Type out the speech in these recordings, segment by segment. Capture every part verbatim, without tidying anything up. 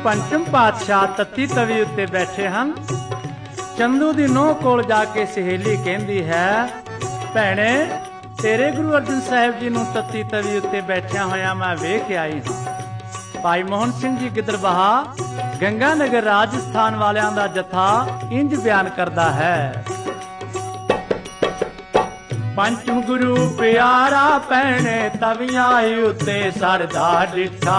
पंचम पातशाह तत्ती तवी उत्ते बैठे हैं। चंदू दी नूह कोल जाके सहेली कहंदी है, भैणे तेरे गुरु अर्जन साहिब जी नूं तत्ती तवी उत्ते बैठिया होया मैं वेख आई हाँ। भाई मोहन सिंह जी गिदड़बाहा गंगा नगर राजस्थान वालियां दा जथा इंज बयान करदा है। पंचम गुरु प्यारा भैणे तवियां उत्ते सरदा डिठा।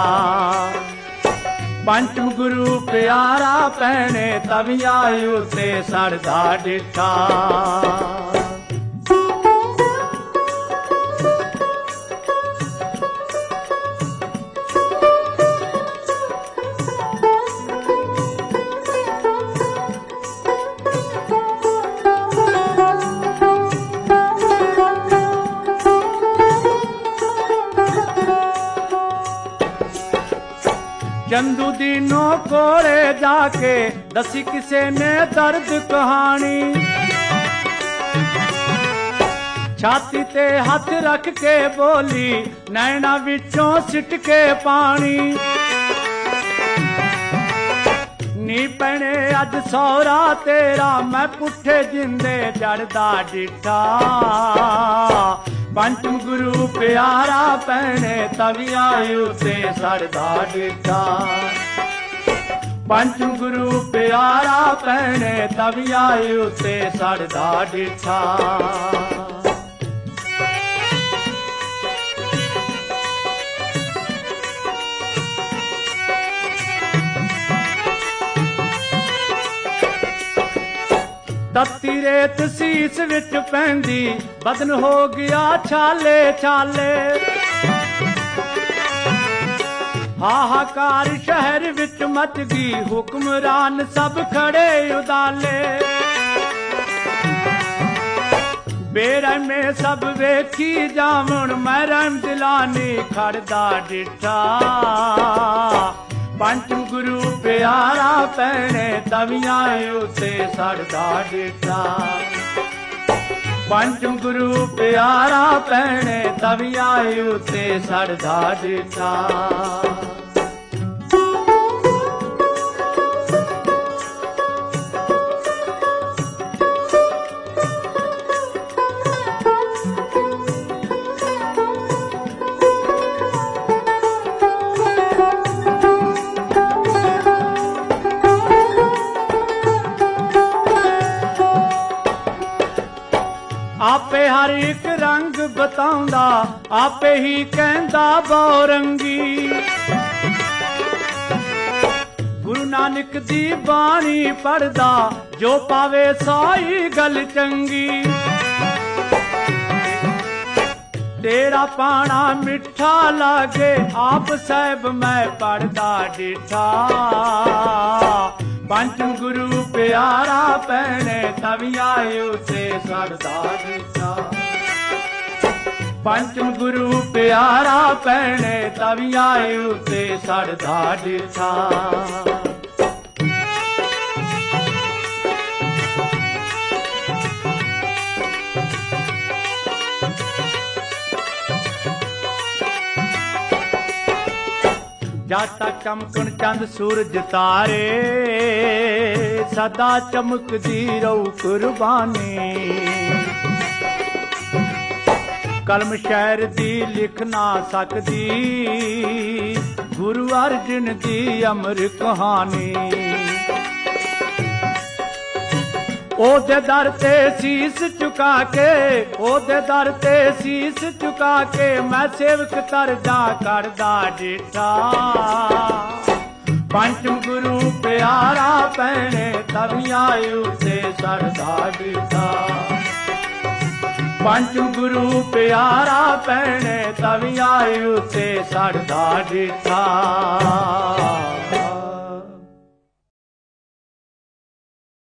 पंचम गुरु प्यारा भैणे तवियां उत्ते सरदा डिठा। चंदू दी नूह कोले जाके दसी किसे ने दर्द कहानी। छाती ते हाथ रख के बोली नैना विचों सिट के पानी। नी भैणे अज सौरा तेरा मैं पुठे जिंदे जड़दा डिठा। पंचम गुरु प्यारा भैणे तवियां उत्ते सरदा डिठा। पंचम गुरु प्यारा भैणे तवियां उत्ते सरदा डिठा। तत्ती रेत सीस विच पैंदी बदन हो गया छाले छाले। हाहाकार शहर विच मच गई हुक्मरान सब खड़े उदाले। बेरहम में सब वेखी जावण मैं रहम दिलानी खड़दा डिठा। पंचम गुरु प्यारा भैणे तवियां उत्ते सरदा डिठा। पंचम गुरु प्यारा भैणे तवियां उत्ते सरदा डिठा। आपे हर एक रंग बताउंदा आपे ही कहंदा बौरंगी। गुरु नानक दी बाणी पढ़दा जो पावे साई गल चंगी। तेरा पाना मिठा लागे आप साहिब मैं पढ़दा डिठा। पंचम गुरु प्यारा भैणे तवियां उत्ते सरदा डिठा। पंचम गुरु प्यारा भैणे तवियां उत्ते सरदा डिठा। जाता चमकन चंद सूरज तारे सदा चमकदी रहू कुर्बानी। कलम शहर दी लिख ना सकदी गुरु अर्जन दी अमर कहानी। ओदे दर ते शीस चुका के ओदे दर ते शीस चुका के मैं सेवक तरदा करदा डिठा। पंचम गुरु प्यारा भैणे तवियां उत्ते सरदा डिठा। पंचम गुरु प्यारा भैणे तवियां उत्ते सरदा डिठा।